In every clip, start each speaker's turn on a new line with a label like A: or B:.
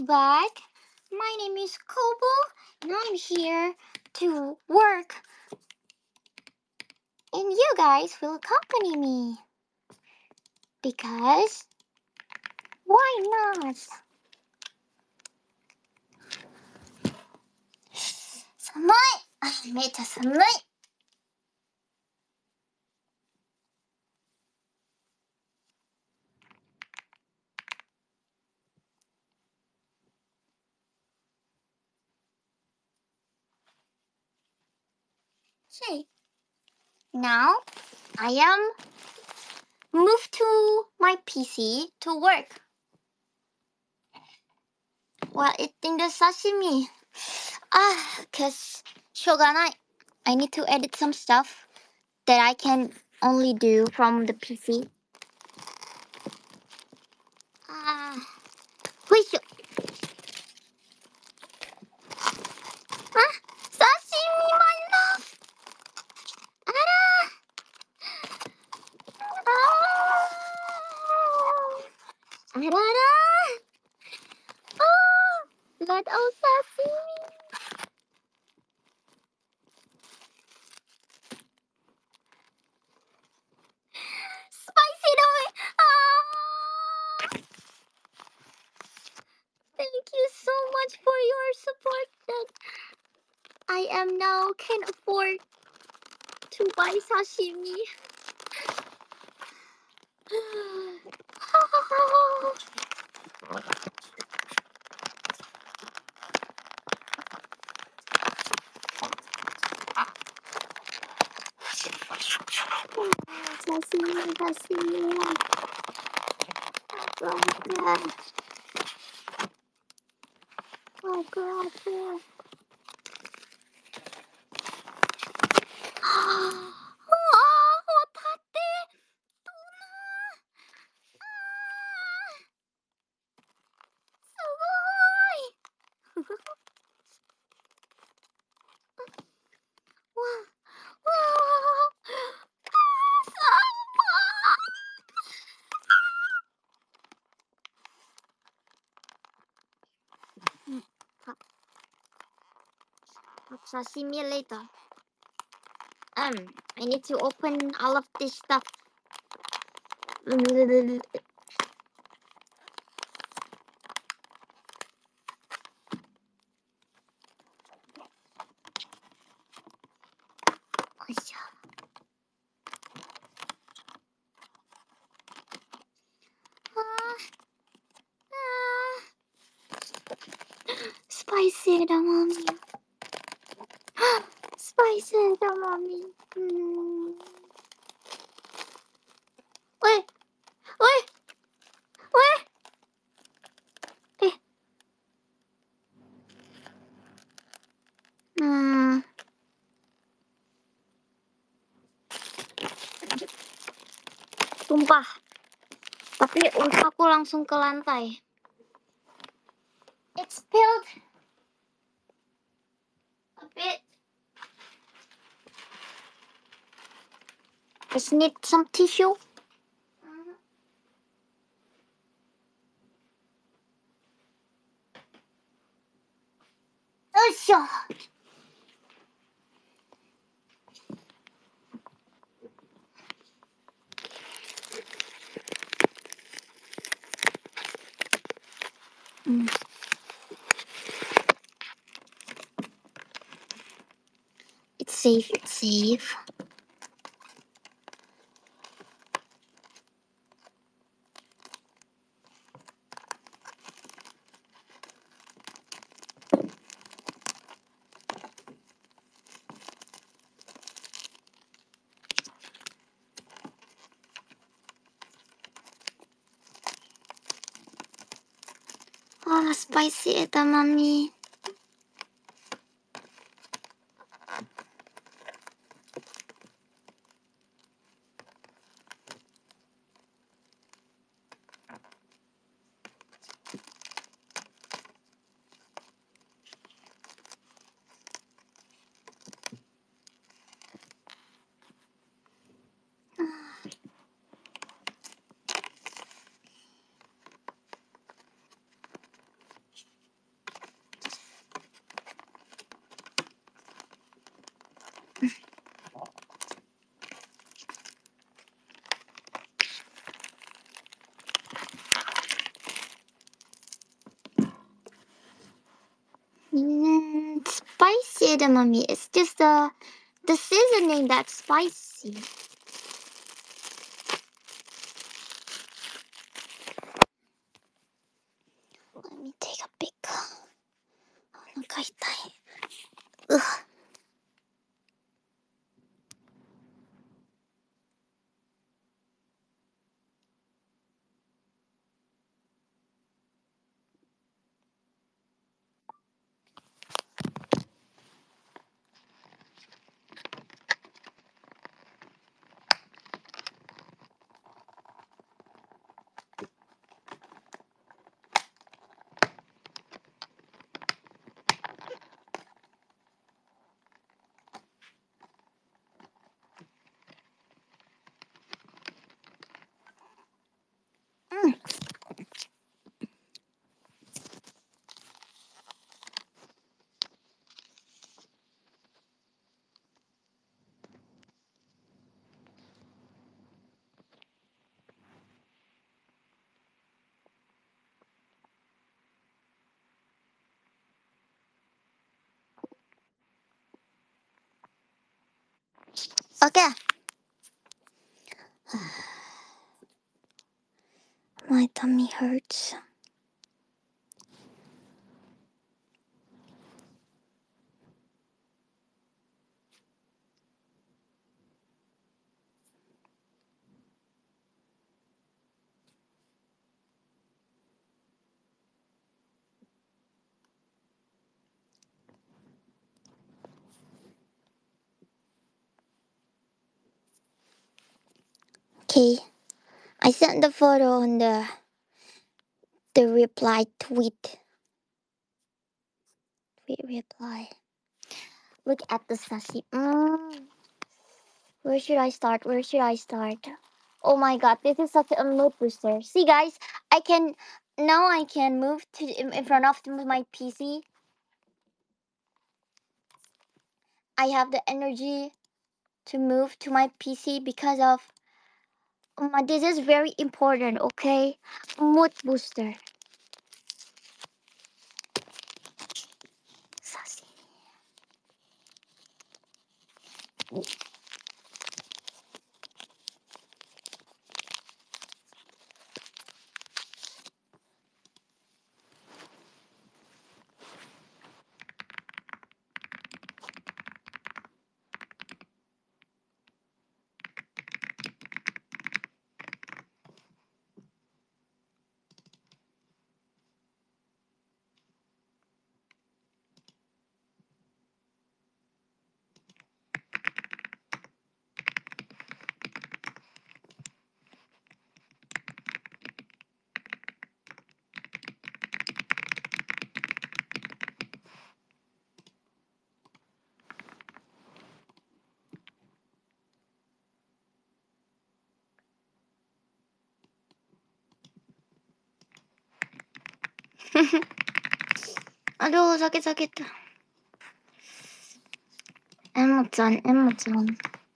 A: back. My name is Kobo, and I'm here to work, and you guys will accompany me. Because why not? Samui! Me too samui! Okay. Now, I am moved to my PC to work while eating the sashimi. Cause shoganai. I need to edit some stuff that I can only do from the PC. Ah, wait. Sashimi, my love. Ara. Arara. Let out sashimi. Spicy away. Thank you so much for your support that I am now can afford to buy sashimi. Sashimi, sashimi. Oh god. Oh god. hotate. Tuna. Sugoi. Wow. Wow. Sashimi later. I need to open all of this stuff. Spicy edamame. Spicy edamame. Wait, wait, wait. Tumpah. Tapi ultaku langsung ke lantai. It spilled a bit. Just need some tissue. It's safe, it's safe. Spicy edamame. Spicy edamame. It's just the seasoning that's spicy. Let me take a pic. お腹痛い。Ugh. Okay. My tummy hurts. Okay. I sent the photo on the reply tweet. Tweet reply. Look at the sashi. Where should I start? Where should I start? Oh my god, this is such a mood booster. See, guys, I can now I can move to in front of my PC. I have the energy to move to my PC because of this is very important. Okay, mood booster. Sashi. Aduh, sakit-sakit. Emot-san.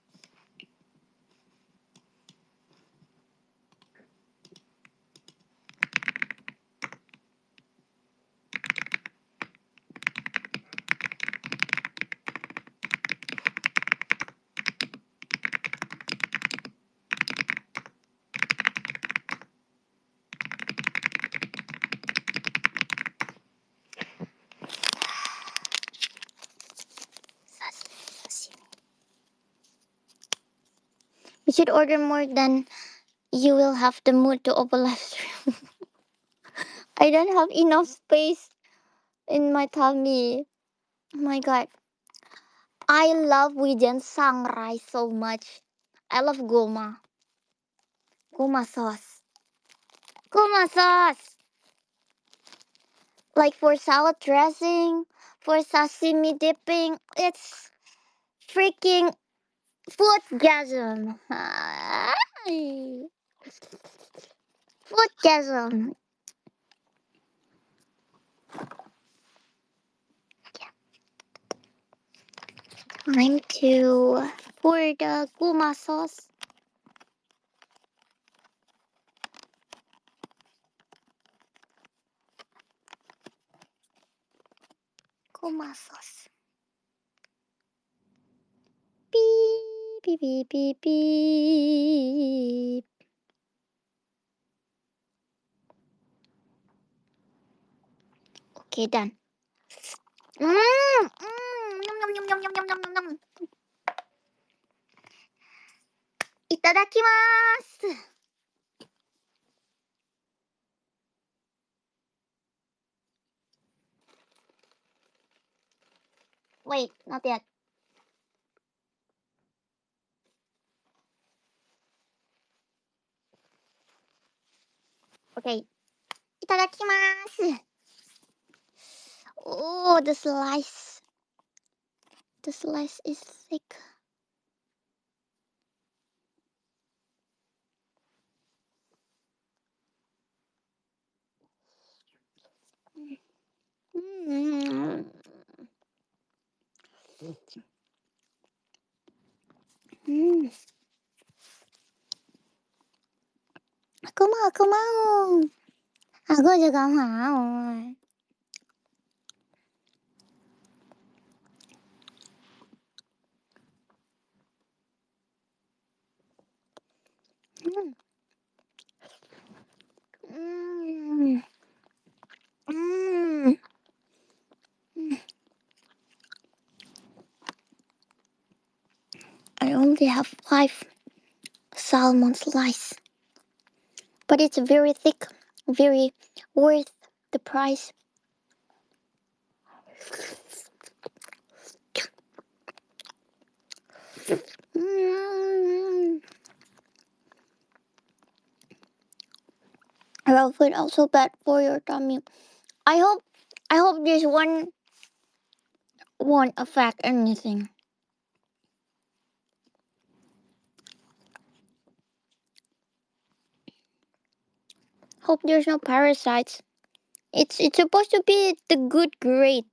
A: You should order more than you will have the mood to open live stream. I don't have enough space in my tummy. Oh my god. I love Wijen Sangrai so much. I love Goma. Goma sauce. Goma sauce! Like for salad dressing, for sashimi dipping, it's freaking foodgasm. Foodgasm. Time to pour the guma sauce. Kuma sauce. Beep, beep, beep, beep, beep. Okay, done. Nom, nom, nom, nom, nom, nom, nom, nom, nom. Itadakimasu. Wait, not yet. Okay. Itadakimasu. Oh, the slice. The slice is thick. Mm. Mm. Aku mau. Aku juga mau. Mm. Mm. Mm. I only have 5 salmon slice, but it's very thick, very worth the price. Mm. Raw food also bad for your tummy. I hope this one won't affect anything. Hope there's no parasites. It's supposed to be the good grade.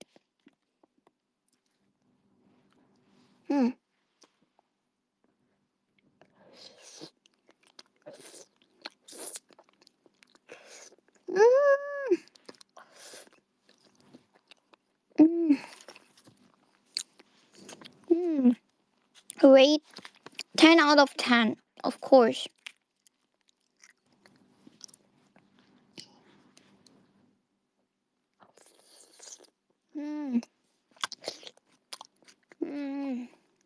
A: Hmm. Mm. Mm. Mm. Rate 10 out of 10, of course. Mm. Mm.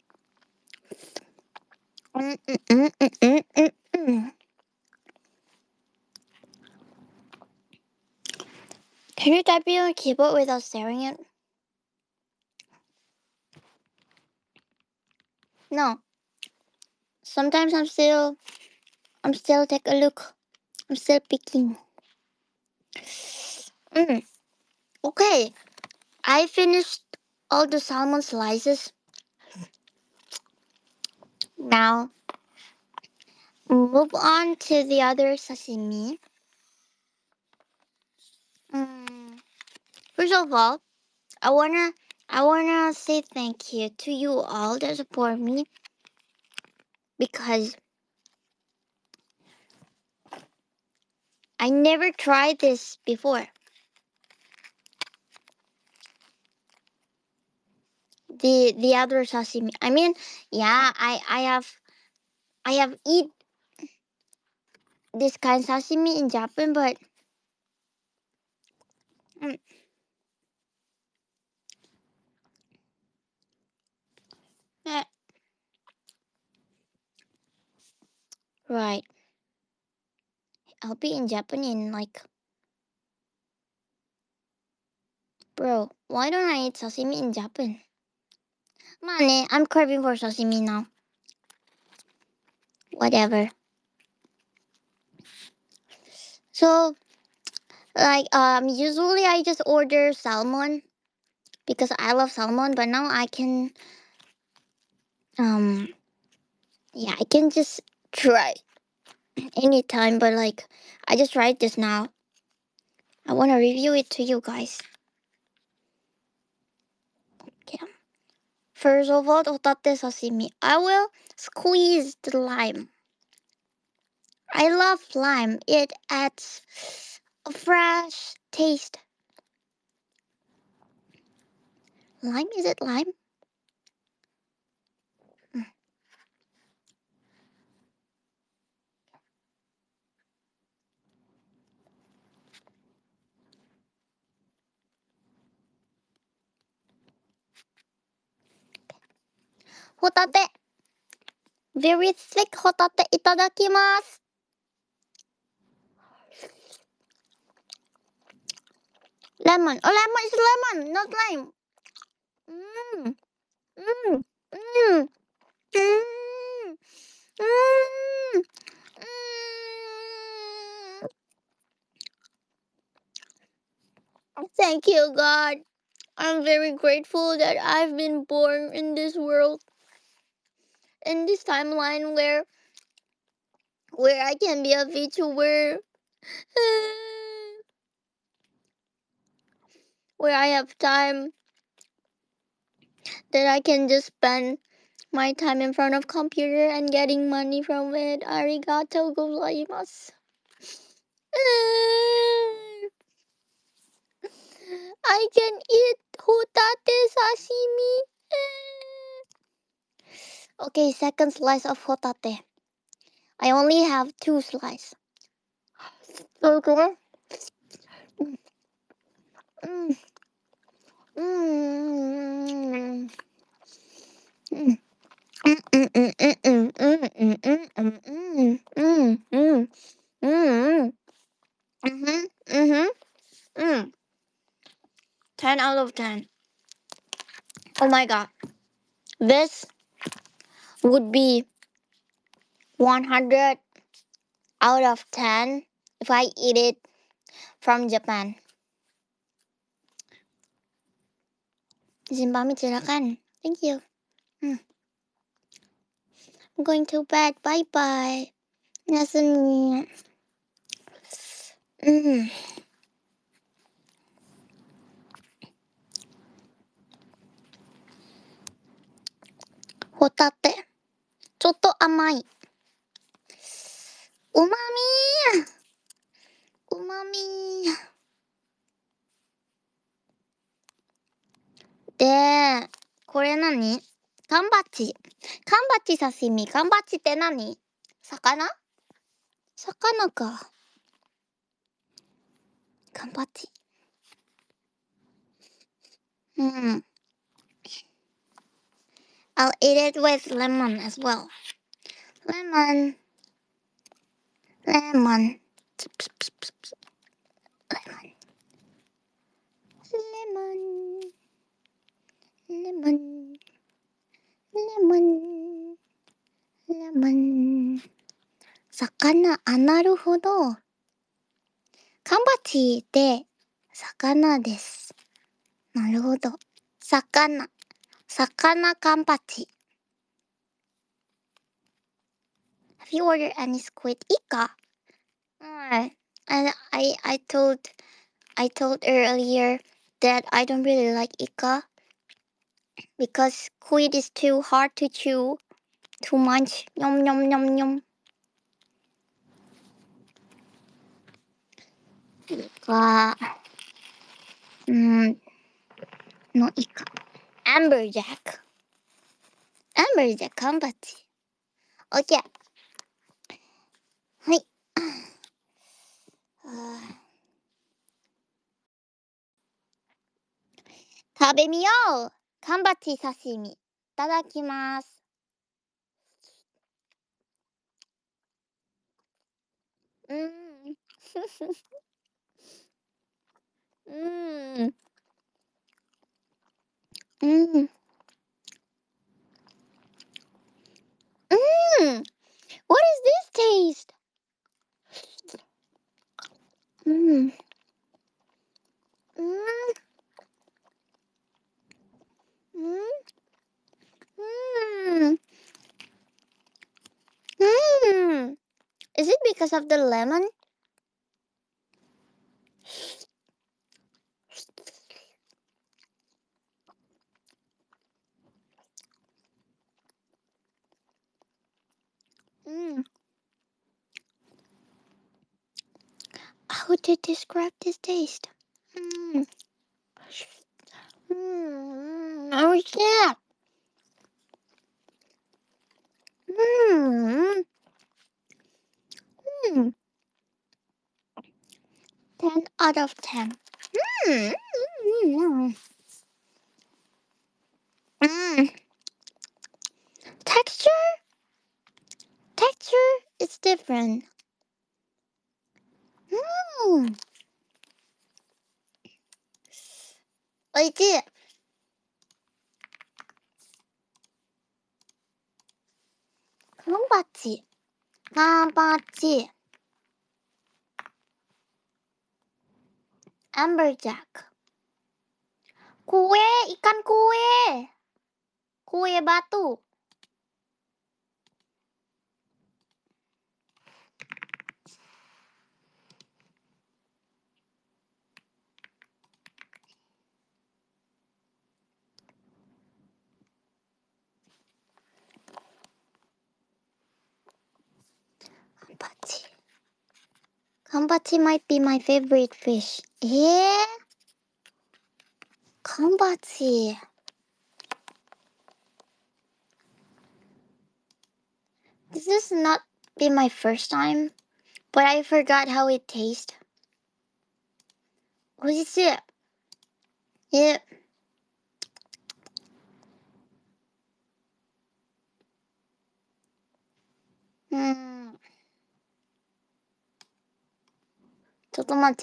A: Mm, mm, mm, mm, mm, mm, mm. Can you type it on keyboard without staring at? No. Sometimes I'm still take a look. I'm still picking. Mm. Okay. I finished all the salmon slices. Now move on to the other sashimi. Mm. First of all, I wanna say thank you to you all that support me because I never tried this before. The other sashimi. I mean, yeah, I have eat this kind of sashimi in Japan, but mm, eh, right. I'll be in Japan in like, bro. Why don't I eat sashimi in Japan? Man, I'm craving for sashimi now. Whatever. So like usually I just order salmon because I love salmon, but now I can um yeah, I can just try anytime, but like I just tried this now. I want to review it to you guys. Okay. First of all, hotate sashimi. I will squeeze the lime. I love lime. It adds a fresh taste. Lime? Is it lime? Hotate. Very thick hotate. Itadakimasu. Lemon. Oh, lemon is lemon, not lime. Mmm. Mmm. Mmm. Mmm. Mmm. Thank you, God. I'm very grateful that I've been born in this world, in this timeline where I can be a VTuber, where I have time that I can just spend my time in front of computer and getting money from it. Arigato gozaimasu. I can eat hotate sashimi. Okay, second slice of hotate. I only have 2 slices. Okay. Mm. Mm. Mm. Mm, mm, mm, mm, mm, mm, mm, mm, mm, mm, mm, mm, mhm, mhm, mm. 10 out of 10. Oh my god. This would be 100 out of 10 if I eat it from Japan. Izin pamit silakan. Thank you. I'm going to bed. Bye bye. Yasumi. Mm. Hotate. ちょっと甘い。うまみうまみで、これ何？カンパチ。カンパチ刺身。カンパチって何？魚？魚か。カンパチ。Mm. I'll eat it with lemon as well. Lemon. Lemon. Lemon. Lemon. Lemon. Lemon. Lemon. 魚。あ、なるほど。カンパチって魚です。なるほど。魚。魚カンパチ。Have you ordered any squid? Ika. And I told earlier that I don't really like Ika because squid is too hard to chew. Too much. Yum yum yum yum. Ika. No Ika. Amberjack. Amberjack カンパチ。OK。はい。食べみよう。カンパチ刺身。いただきます。うんうんうんWhat is this taste? うんうんうんうん Is it because of the lemon? How to describe this taste? 美味しい。うん。うん。10 out of 10. うん。うん。うん。Texture? Texture is different. うん。おいしい。カンパチ。カンパチ。Amberjack. Kue, ikan kue. Kue batu. Kampachi. Kampachi might be my favorite fish. Kampachi. This is not be my first time, but I forgot how it tastes. 美味しい。ちょっと待って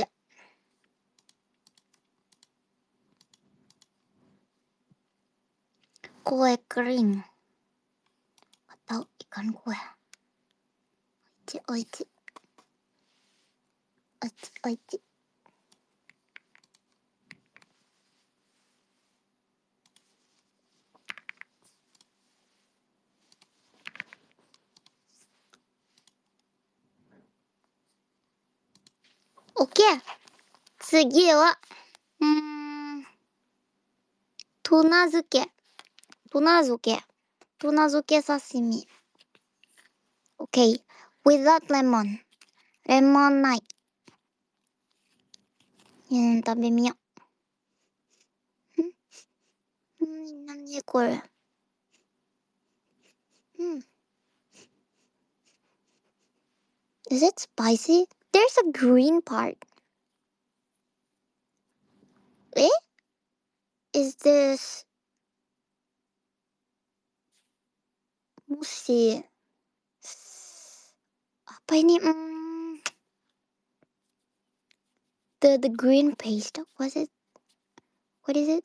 A: 。Kue kering atau ikan kue. Oichi. OK! 次は、トナ漬け。トナ漬け刺身。OK. Without lemon. レモンない。食べみよう。何これ。Is it spicy? There's a green part. Is this... もし、apa ini? The green paste. What is it?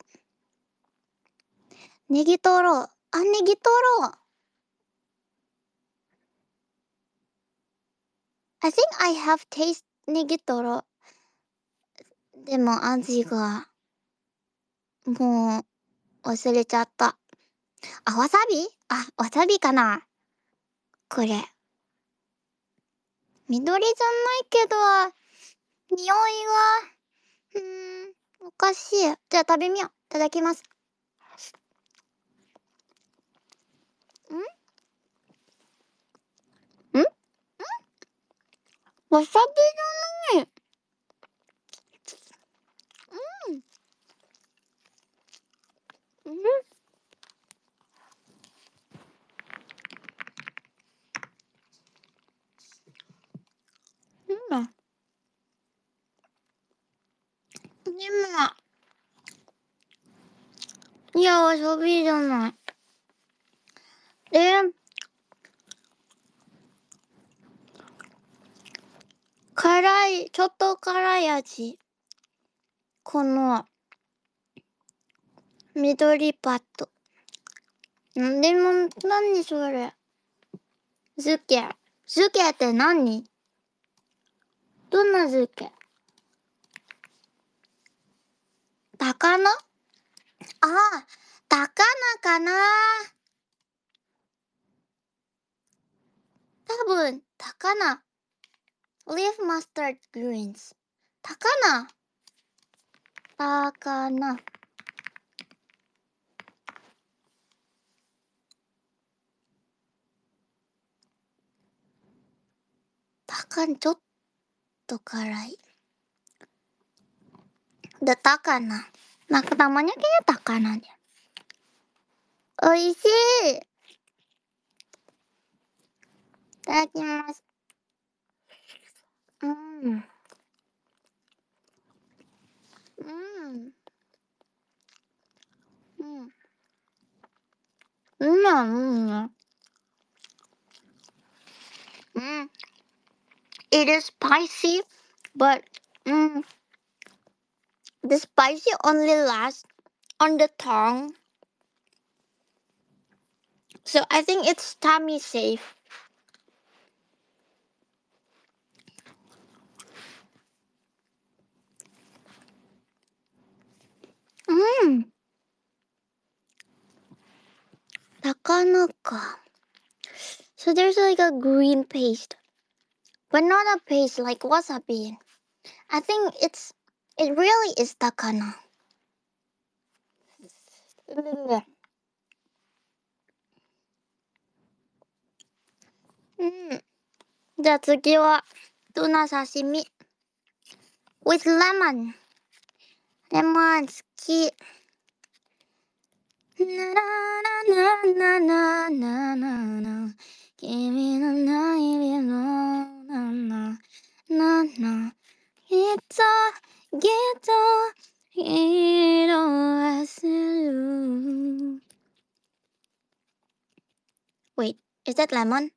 A: ネギトロ。ネギトロ。I think I have taste ネギトロ。でも味が、もう、忘れちゃった。わさび？わさびかな？これ。緑じゃないけど、匂いが、おかしい。じゃあ食べみよう。いただきます。わさびじゃない。いや、わさびじゃない。辛い、ちょっと辛い味。この、緑パッド。でも、何それ。漬けって何？どんな漬け？高菜？高菜かな？多分、高菜。Leaf mustard greens。高菜。高菜。ちょっと辛い。高菜。 なんかたまにkayaknya takanan ya. おいしい。いただきます。うん。うん。うん。うん。うん。It is spicy, but the spicy only lasts on the tongue. So I think it's tummy safe. Takanaka. So there's like a green paste, but not a paste like wasabi. I think it really is takana. うん。じゃあ次は、トナ刺身。with lemon. レモン好き。ならなななななな。君のない日のなななな。きっと、きっと、色あせる。Wait, is that lemon?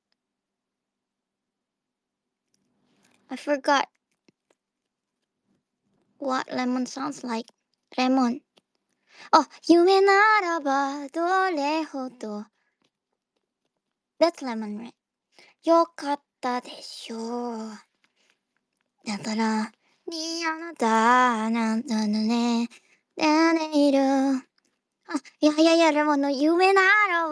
A: I forgot what lemon sounds like. Lemon. Oh, 夢ならばどれほど。That's lemon, right? よかったでしょう。だから、あなたのね、ねいる。あ、いや、レモンの夢ならば。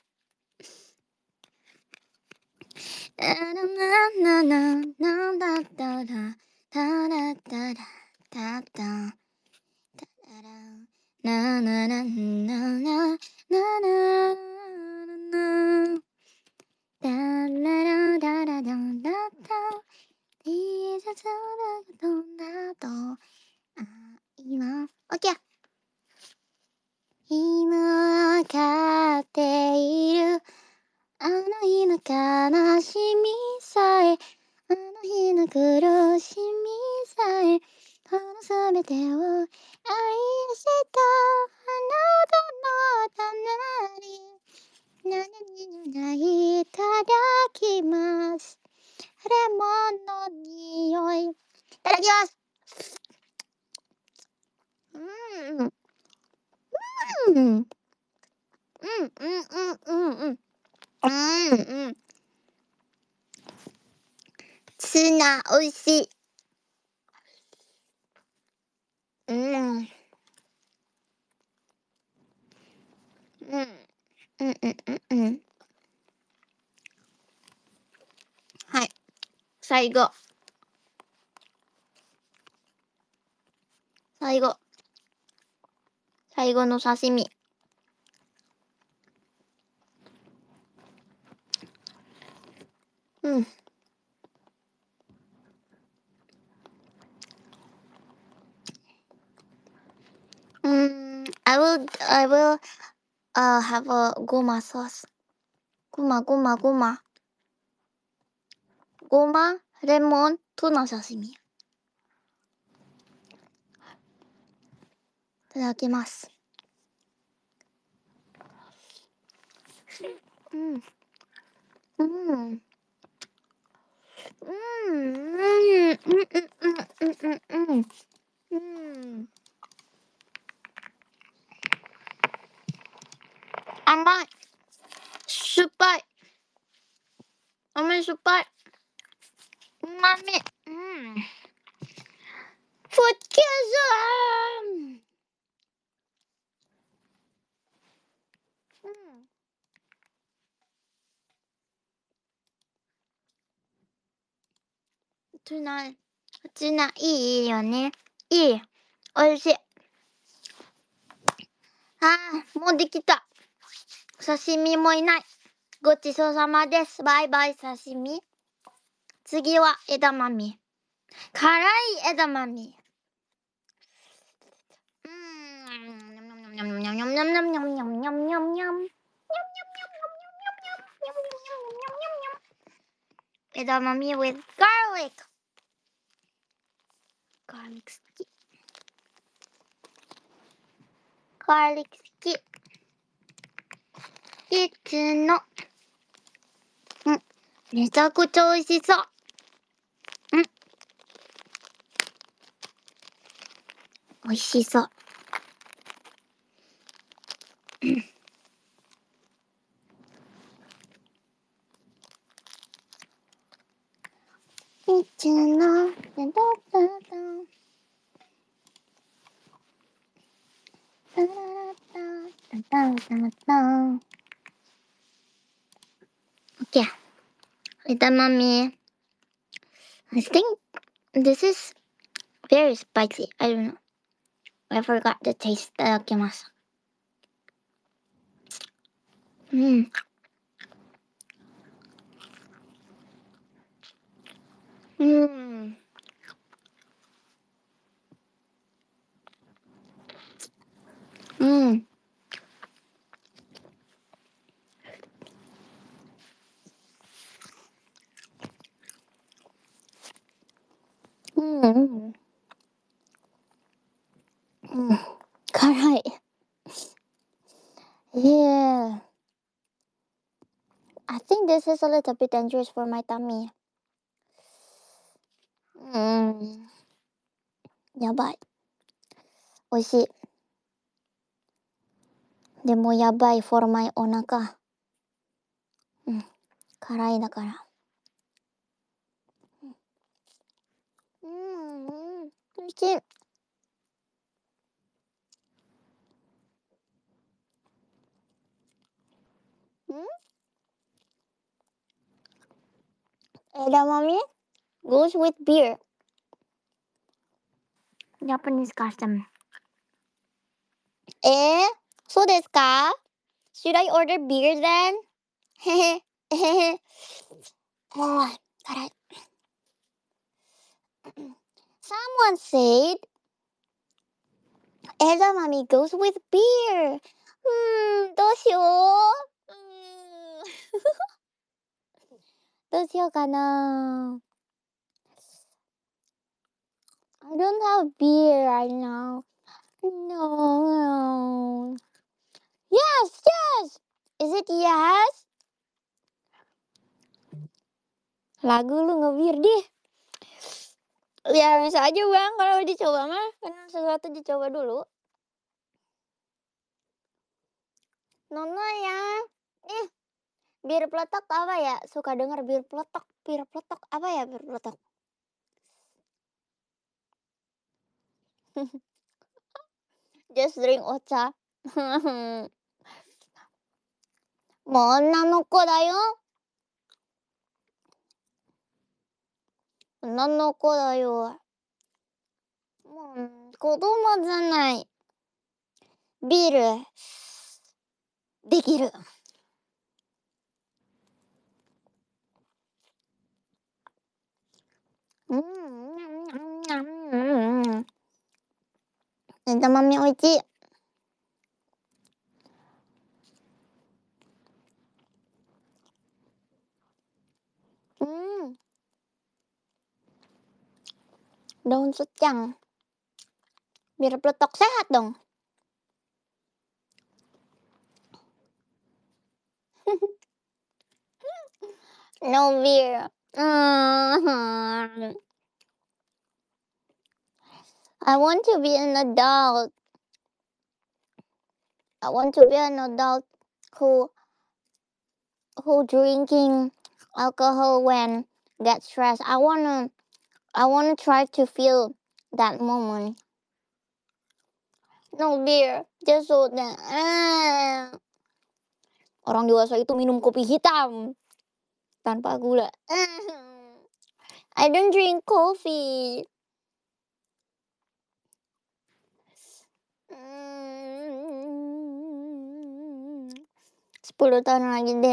A: ななななだったら、ただただ、ただ、ただら、ななななななななな。だららだらだだだ。T シャツだとなど。今、OK。今飼っている。あの日の悲しみさえ、あの日の苦しみさえ、このすべてを愛したあなたの隣。何にないいただきます。レモンの匂い。いただきます。うん。うん。うん。ツナ、おいしい。うん。はい。最後の刺身。I will have a goma sauce. Goma. ごま、レモン、トナ刺身。いただきます。甘い。酸っぱい。甘い酸っぱい。うまみ。ふっけツナいいよね。いい。おいしい。もうできた。刺身もいない。ごちそうさまです。バイバイ刺身。次は枝豆。辛い枝豆。 Edamame with garlic. Garlic stick. Garlic stick. いつの。めちゃくちゃ美味しそう。美味しそう。いつの。Okay, edamame. I think this is very spicy. I don't know. I forgot the taste. いただきます。辛い。Yeah. I think this is a little bit dangerous for my tummy. やばい。美味しい。でもやばい for my お腹。辛いだから。美味しい。Edamame goes with beer. Japanese custom. そうですか? Should I order beer then? へへ、えへへ。辛い。Someone said edamame goes with beer. どうしよう。どうしようかな。I don't have beer right now. No. Yes, yes. Is it yes? Lagu lu ngebir deh. Ya bisa aja bang kalau dicoba mah. Karena sesuatu dicoba dulu. Nono ya. Bir peletok apa ya? Suka denger bir peletok. Bir peletok apa ya bir peletok? Just drink ocha. もう女の子だよ。女の子だよ。もう子供じゃない。ビールできる。枝豆おいしい。Daun secang. Biar peletok sehat dong. No beer. I want to be an adult. I want to be an adult who drinking alcohol when get stressed. I wanna try to feel that moment. No beer, just soda. Orang dewasa itu minum kopi hitam tanpa gula. I don't drink coffee. 10 tahun lagi deh.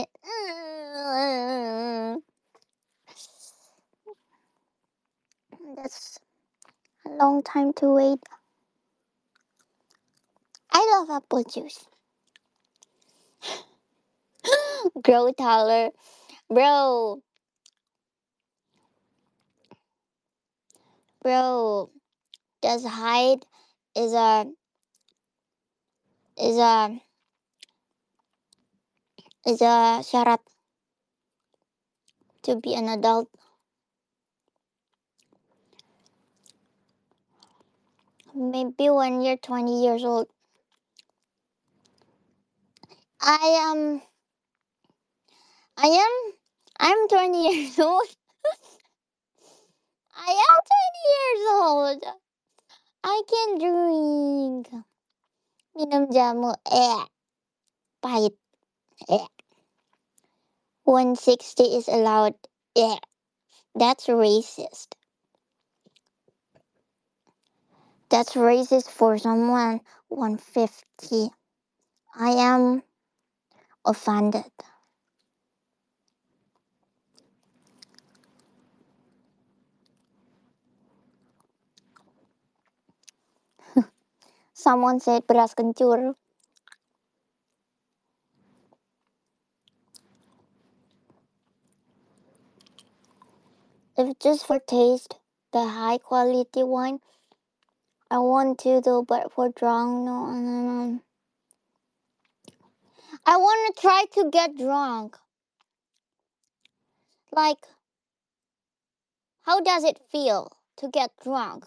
A: That's a long time to wait. I love apple juice. Grow taller. Bro, bro, does height is a is a is a syarat to be an adult? Maybe when you're 20 years old. I am I am I'm 20 years old. I am 20 years old. I can drink. Minum jamu. Pahit. 160 is allowed. That's racist. That's racist for someone 150. I am offended. Someone said beras kencur. If just for taste, the high quality wine, I want to though, but for drunk, no. I want to try to get drunk. Like, how does it feel to get drunk?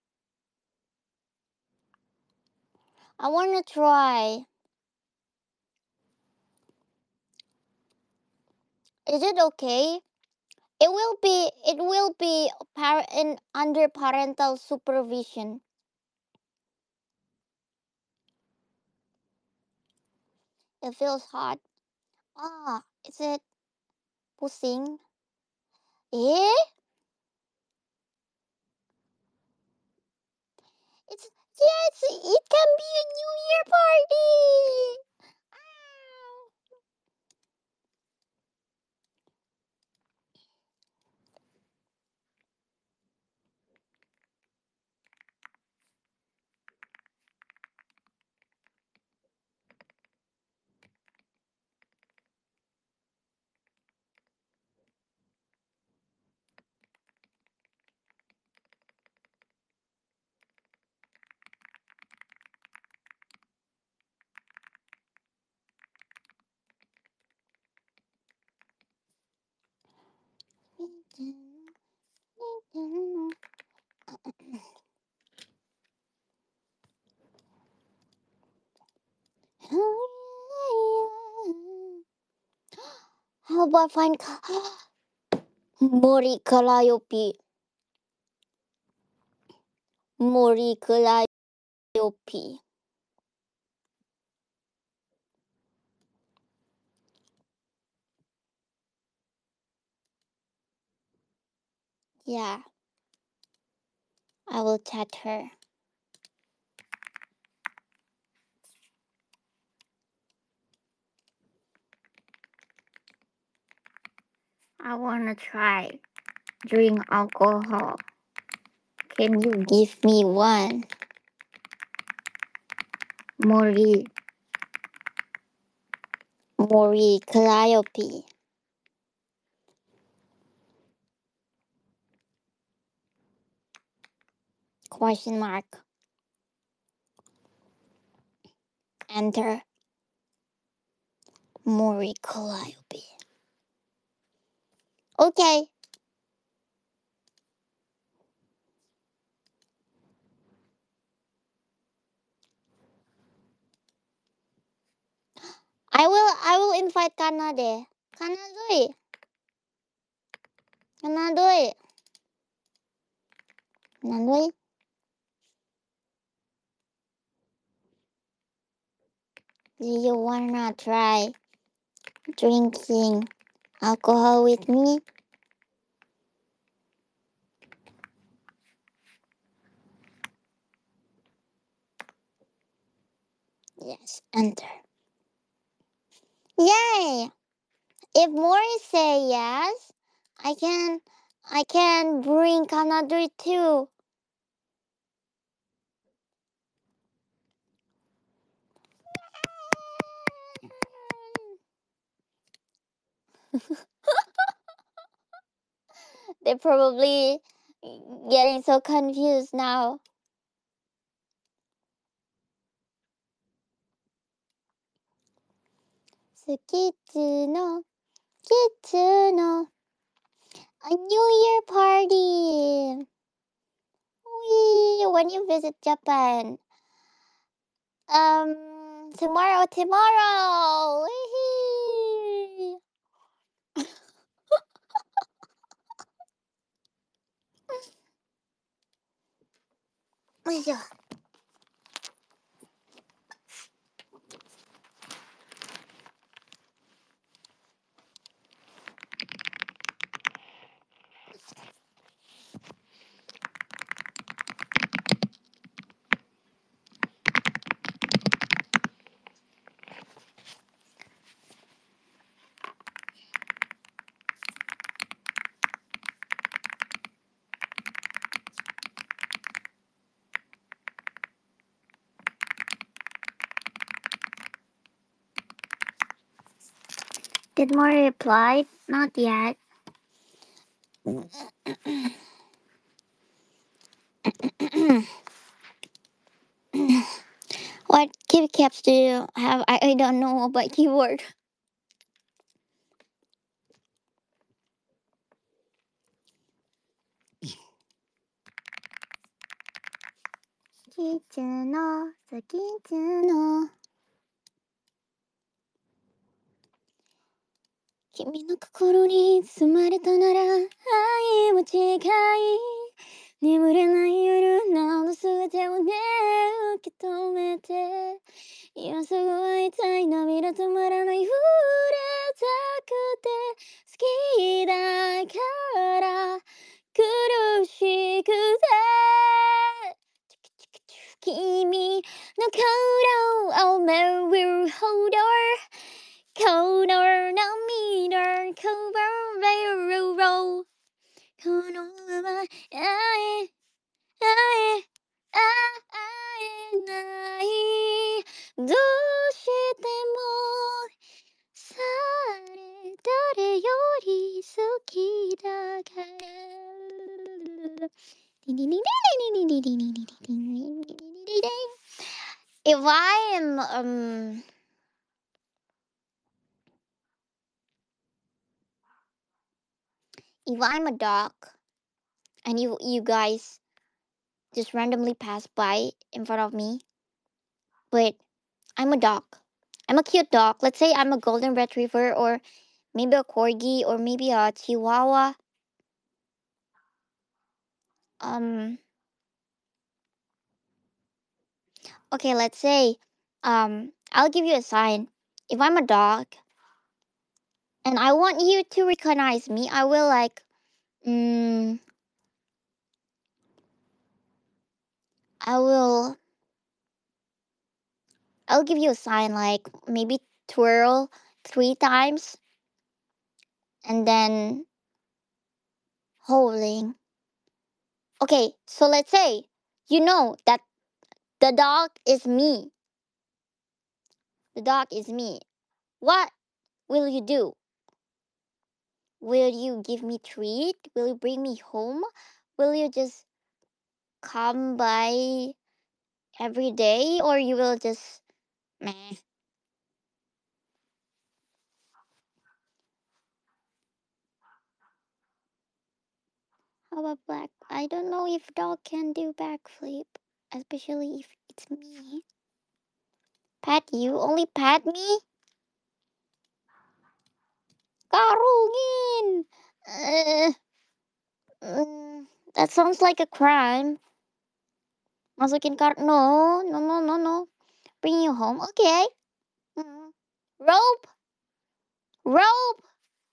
A: I want to try. Is it okay? It will be under parental supervision. It feels hot. Is it pusing? Eh? It's yes, it can be a New Year party. How about find Mori Calliope? Mori Calliope. Yeah, I will chat her. I wanna try drink alcohol. Can you give me one? Mori Calliope. Question mark. Enter. Mori Calliope. Okay. I will invite Kanade. Kanadoi. Kanadoi. Kanadoi. Do you wanna try drinking alcohol with me? Yes, enter. Yay! If Mori say yes, I can bring Kanadoi too. They're probably getting so confused now. Sukitsu Kitsu no a New Year party. Wee, when you visit Japan. Tomorrow. Wee. Did Mori reply? Not yet. What keycaps do you have? I don't know about keyboard. Kitsuno, Kitsuno. 君の心に包まれたなら愛も近い眠れない夜のすべてをね受け止めて今すぐ会いたい涙止まらない触れたくて好きだから苦しくて君の顔を見るほどこの涙こぼれるこのまま会えないどうしてもされ誰より好きだから If I am if I'm a dog and you guys just randomly pass by in front of me, but I'm a dog. I'm a cute dog. Let's say I'm a golden retriever or maybe a corgi or maybe a chihuahua. Um okay, let's say I'll give you a sign. If I'm a dog and I want you to recognize me, I will like I will I'll give you a sign like maybe twirl 3 times and then holding. Okay, so let's say you know that the dog is me. The dog is me. What will you do? Will you give me treat? Will you bring me home? Will you just come by every day or you will just meh? How about black? I don't know if dog can do backflip, especially if it's me. Pat you? Only pat me? Karungin! Uh, that sounds like a crime. Masukin car? No, no, no, no, no. Bring you home? Okay. Mm. Rope? Rope?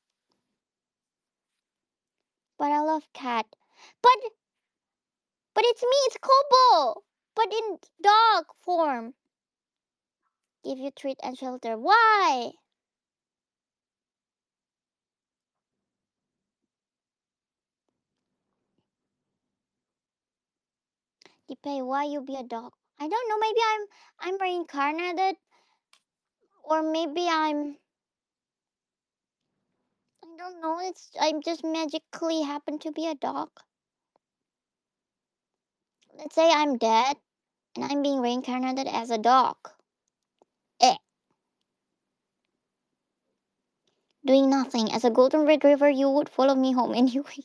A: But I love cat. But it's me, it's Kobo. But in dog form. Give you treat and shelter. Why? Depay, why you be a dog? I don't know, maybe I'm reincarnated. Or maybe I'm don't know. I'm just magically happen to be a dog. Let's say I'm dead and I'm being reincarnated as a dog. Eh, doing nothing. As a golden retriever, you would follow me home anyway.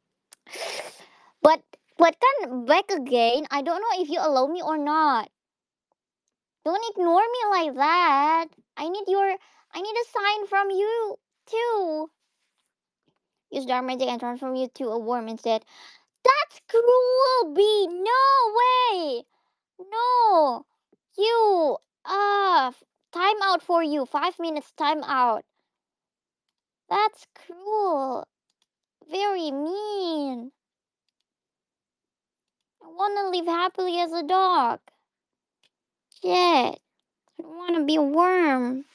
A: But can back again? I don't know if you allow me or not. Don't ignore me like that. I need a sign from you too. Use dark magic and transform you to a worm instead. That's cruel, B. No way. No. You time out for you. 5 minutes time out. That's cruel. Very mean. I wanna live happily as a dog. Shit. I don't wanna be a worm.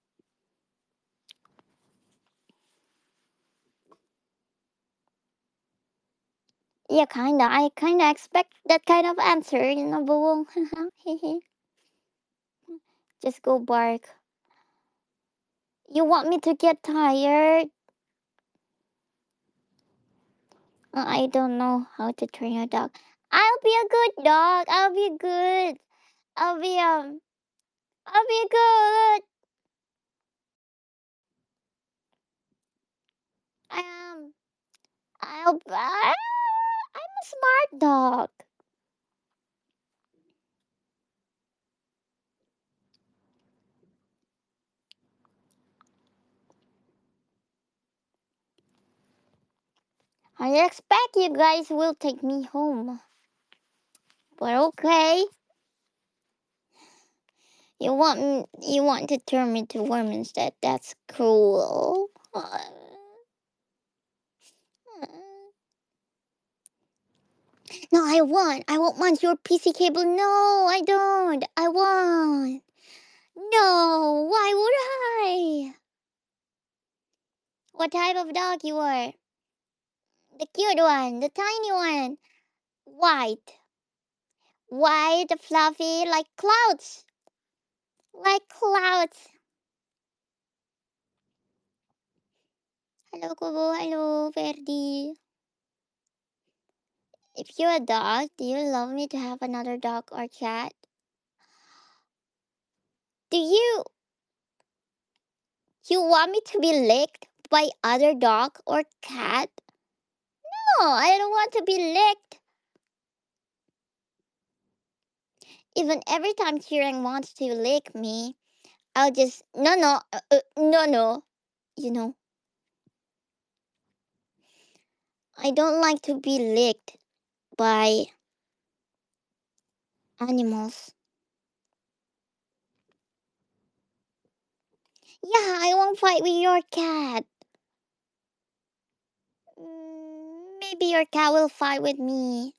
A: Yeah, kinda. I kinda expect that kind of answer, Buwong. Just go bark. You want me to get tired? I don't know how to train a dog. I'll be a good dog. I'll be good. I'll be I'll be good. Um I'm a smart dog. I expect you guys will take me home. But okay. You want to turn me to worm instead. That's cruel. No, I want your PC cable. No, I don't. I want. No, why would I? What type of dog you are? The cute one, the tiny one. White. White, fluffy, like clouds. Like clouds. Hello, Kubo. Hello, Verdi. If you're a dog, do you love me to have another dog or cat? Do you want me to be licked by other dog or cat? No, I don't want to be licked. Even every time Kirang wants to lick me, I'll just no. You know, I don't like to be licked by animals. Yeah, I won't fight with your cat. Maybe your cat will fight with me.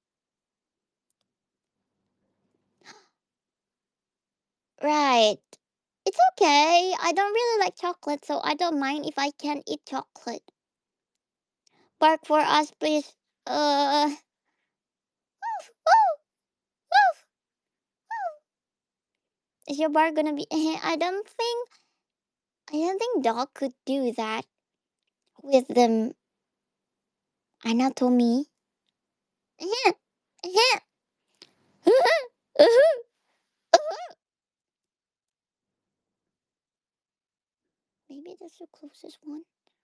A: Right. It's okay. I don't really like chocolate, so I don't mind if I can't eat chocolate. Bark for us, please. Woof, woof, woof. Is your bark gonna be? I don't think dog could do that with the anatomy. Maybe that's the closest one.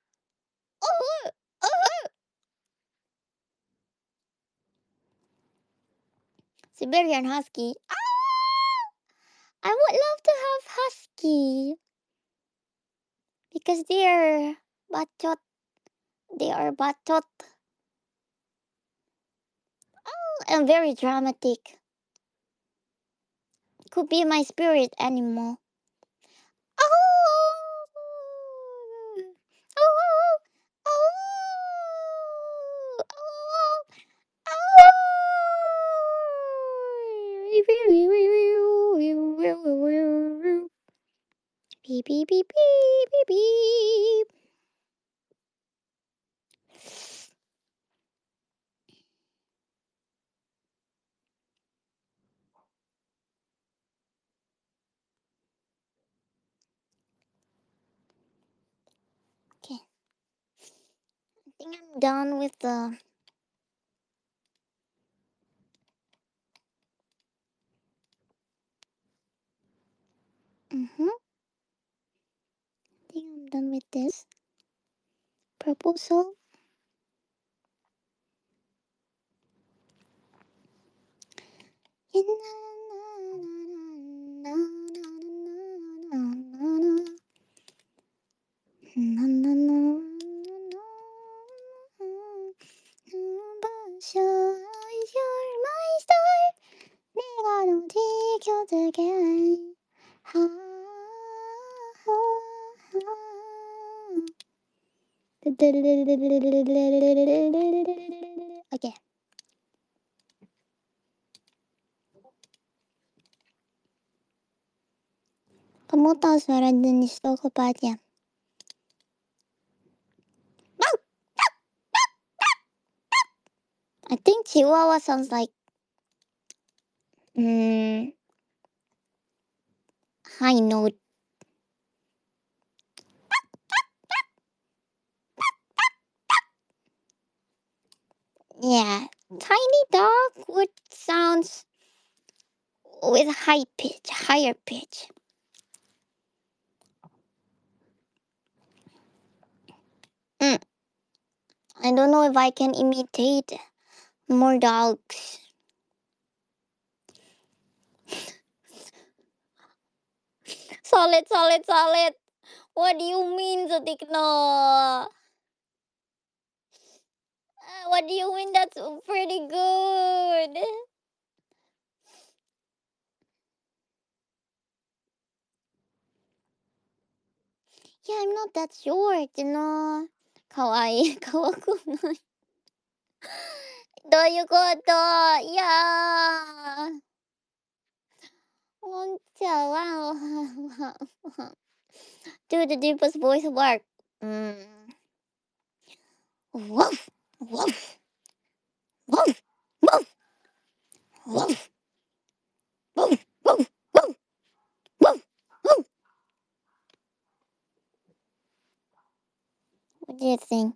A: Siberian Husky. I would love to have Husky because bachot. They are bachot and very dramatic. Could be my spirit animal. Oh, oh, oh, oh, oh. Beep beep beep beep beep beep. Okay. think I'm done with the. Mm-hmm. I think I'm done with this proposal. You're my star. 내가 널 지켜줄게. Okay. Kamu tahu suara jenis itu apa aja? I think Chihuahua sounds like high note. Yeah, tiny dog would sounds with higher pitch. I don't know if I can imitate more dogs. Solid. What do you mean, Sutikno? What do you mean? That's pretty good. Yeah, I'm not that short, Kawaii. Kawakunai. どういうこと？いやー。ワンちゃんは、do the deepest voice work. Woof, woof, woof, woof, woof, woof, woof, woof, woof, woof. What do you think?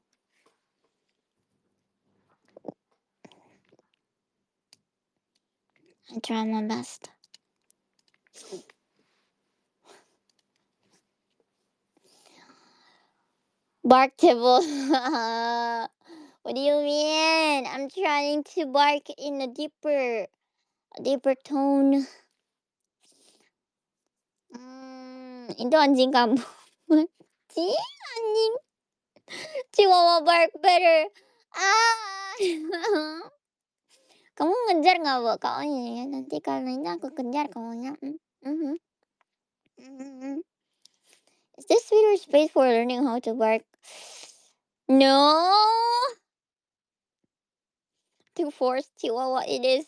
A: I try my best. Barkable. What do you mean? I'm trying to bark in a deeper tone. Itu anjing kamu. Anjing. Chihuahua bark better. Kamu ngejar nggak, Bu? Kamunya ya, nanti kalau ini aku kejar kamunya. Is this Twitter space for learning how to bark? No. To force Chihuahua it is.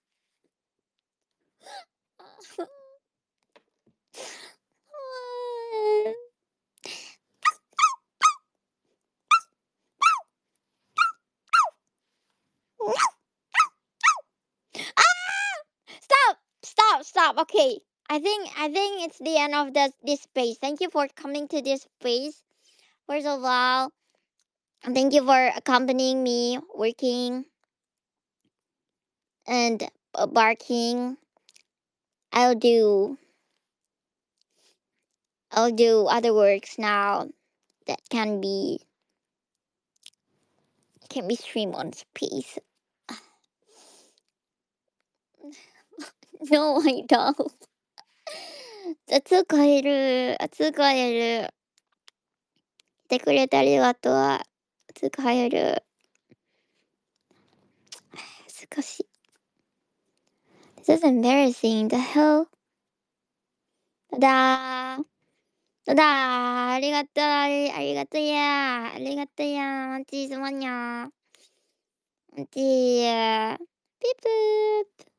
A: Stop. Okay. I think it's the end of this space. Thank you for coming to this space. First of all, thank you for accompanying me, working and barking. I'll do other works now that can be streamed on space. No, I don't. 使える。来てくれてありがとう。使える。難しい。This is embarrassing. The hell? ただありがとう。ありがとうや。ありがとうや。マンチーすまんにゃ。マンチー。ピープー。